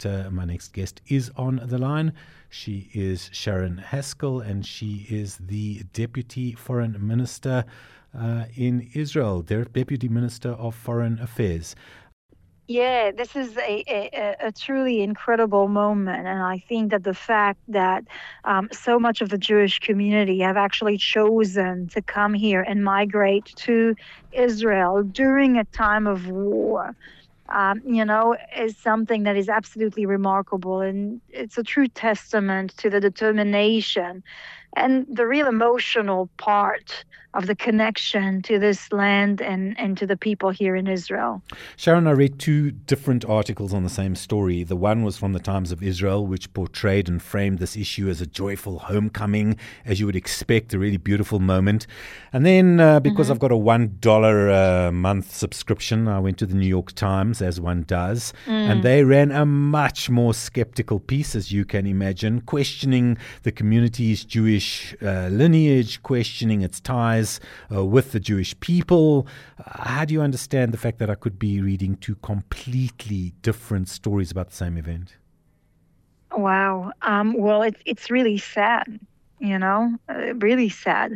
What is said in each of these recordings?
my next guest is on the line. She is Sharon Haskell, and she is the Deputy Foreign Minister in Israel, their Deputy Minister of Foreign Affairs. Yeah, this is a truly incredible moment. And I think that the fact that so much of the Jewish community have actually chosen to come here and migrate to Israel during a time of war, is something that is absolutely remarkable. And it's a true testament to the determination and the real emotional part of the connection to this land and to the people here in Israel. Sharon, I read two different articles on the same story. The one was from the Times of Israel, which portrayed and framed this issue as a joyful homecoming, as you would expect, a really beautiful moment. And then because I've got a $1 a month subscription, I went to the New York Times, as one does, and they ran a much more skeptical piece, as you can imagine, questioning the community's Jewish lineage, questioning its ties with the Jewish people. How do you understand the fact that I could be reading two completely different stories about the same event? Wow. Well, it's really sad, really sad.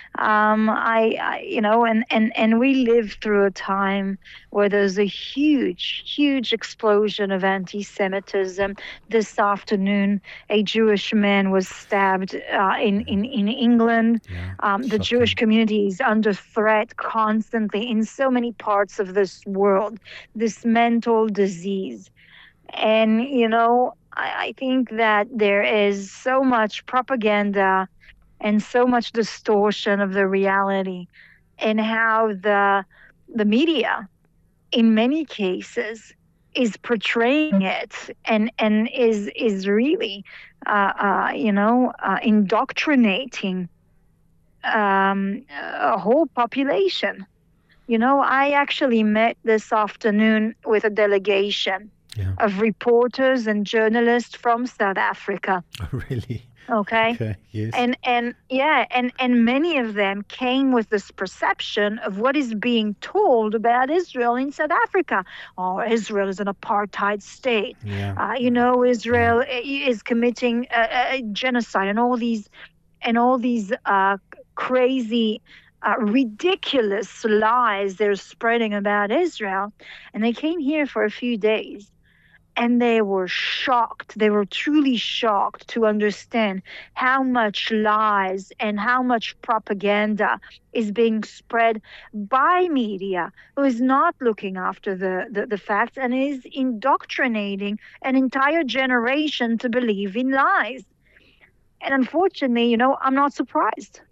And we live through a time where there's a huge explosion of anti-Semitism. This afternoon, a Jewish man was stabbed in England. The Jewish community is under threat constantly in so many parts of this world, this mental disease. And, I think that there is so much propaganda and so much distortion of the reality and how the media, in many cases, is portraying it and is really, indoctrinating a whole population. I actually met this afternoon with a delegation of reporters and journalists from South Africa. Oh, really? Okay. Yes. And many of them came with this perception of what is being told about Israel in South Africa. Oh, Israel is an apartheid state. Israel is committing genocide and all these crazy, ridiculous lies they're spreading about Israel. And they came here for a few days. And they were shocked. They were truly shocked to understand how much lies and how much propaganda is being spread by media, who is not looking after the facts and is indoctrinating an entire generation to believe in lies. And unfortunately, I'm not surprised.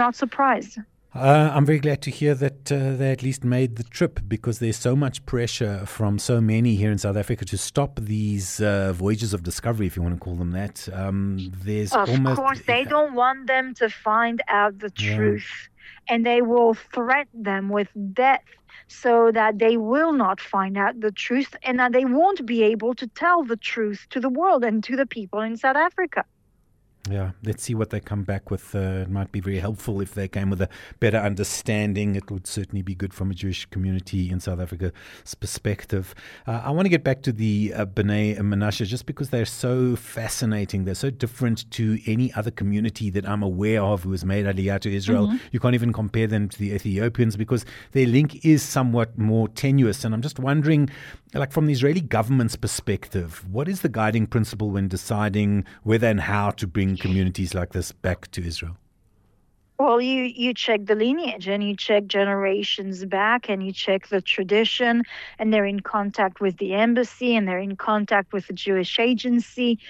I'm very glad to hear that they at least made the trip, because there's so much pressure from so many here in South Africa to stop these voyages of discovery, if you want to call them that. Of course, they don't want them to find out the truth, and they will threaten them with death so that they will not find out the truth and that they won't be able to tell the truth to the world and to the people in South Africa. Yeah, let's see what they come back with. It might be very helpful if they came with a better understanding. It would certainly be good from a Jewish community in South Africa's perspective. I want to get back to the B'nai Menashe, just because they're so fascinating. They're so different to any other community that I'm aware of who has made Aliyah to Israel. You can't even compare them to the Ethiopians because their link is somewhat more tenuous. And I'm just wondering, like from the Israeli government's perspective, what is the guiding principle when deciding whether and how to bring communities like this back to Israel? Well, you check the lineage and you check generations back and you check the tradition, and they're in contact with the embassy and they're in contact with the Jewish agency,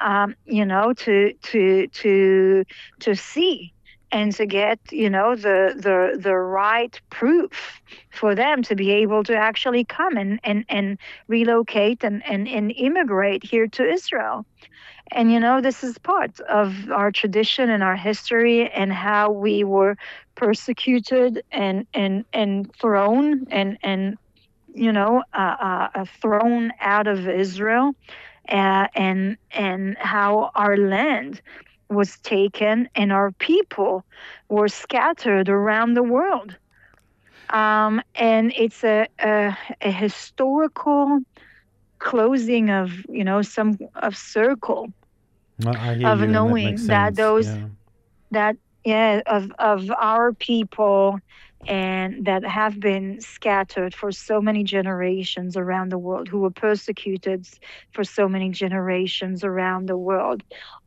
to see and to get, the right proof for them to be able to actually come and relocate and immigrate here to Israel. And, this is part of our tradition and our history and how we were persecuted and thrown and thrown out of Israel, and how our land was taken and our people were scattered around the world. And it's a historical closing of, some of circle I hear of you, and that makes knowing that sense. those Yeah. that yeah of our people, and that have been scattered for so many generations around the world, who were persecuted for so many generations around the world,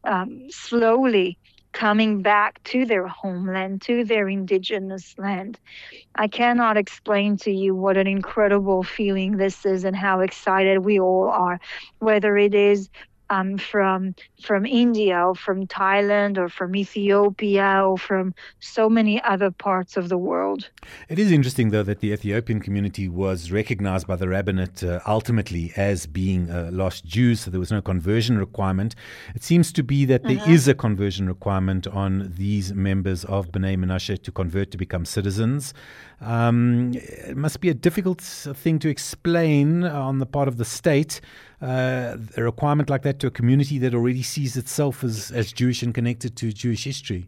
slowly coming back to their homeland, to their indigenous land. I cannot explain to you what an incredible feeling this is and how excited we all are, whether it is from India or from Thailand or from Ethiopia or from so many other parts of the world. It is interesting, though, that the Ethiopian community was recognized by the rabbinate ultimately as being lost Jews, so there was no conversion requirement. It seems to be that there is a conversion requirement on these members of B'nai Menashe to convert to become citizens. It must be a difficult thing to explain on the part of the state, a requirement like that to a community that already sees itself as Jewish and connected to Jewish history.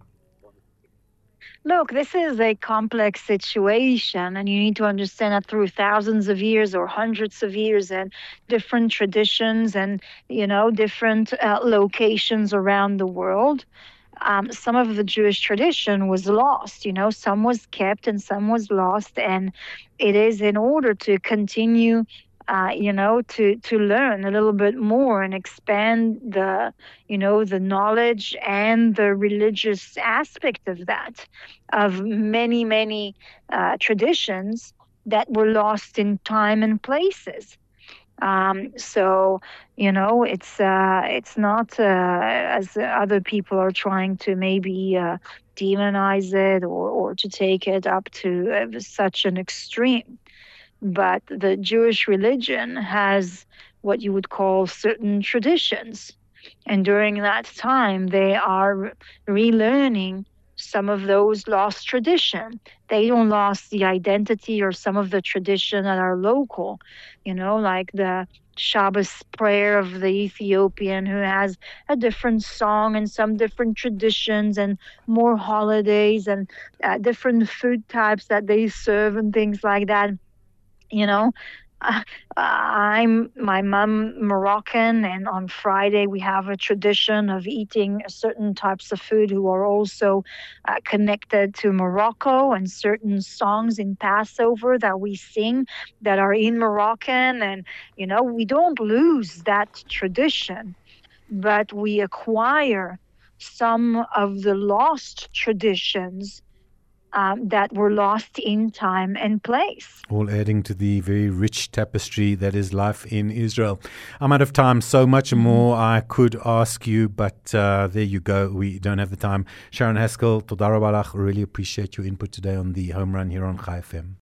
Look, this is a complex situation, and you need to understand that through thousands of years or hundreds of years and different traditions and, different locations around the world, some of the Jewish tradition was lost. Some was kept and some was lost, and it is in order to continue, to learn a little bit more and expand the knowledge and the religious aspect of that, of many, many traditions that were lost in time and places. So, it's not as other people are trying to maybe demonize it or to take it up to such an extreme. But the Jewish religion has what you would call certain traditions. And during that time, they are relearning some of those lost tradition. They don't lost the identity or some of the tradition that are local, like the Shabbos prayer of the Ethiopian, who has a different song and some different traditions and more holidays and different food types that they serve and things like that. you know I'm my mom Moroccan, and on Friday we have a tradition of eating certain types of food who are also connected to Morocco, and certain songs in Passover that we sing that are in Moroccan. And we don't lose that tradition, but we acquire some of the lost traditions that were lost in time and place. All adding to the very rich tapestry that is life in Israel. I'm out of time. So much more I could ask you, but there you go. We don't have the time. Sharon Haskell, Toda Rabba lach. Really appreciate your input today on the Home Run here on Chai FM.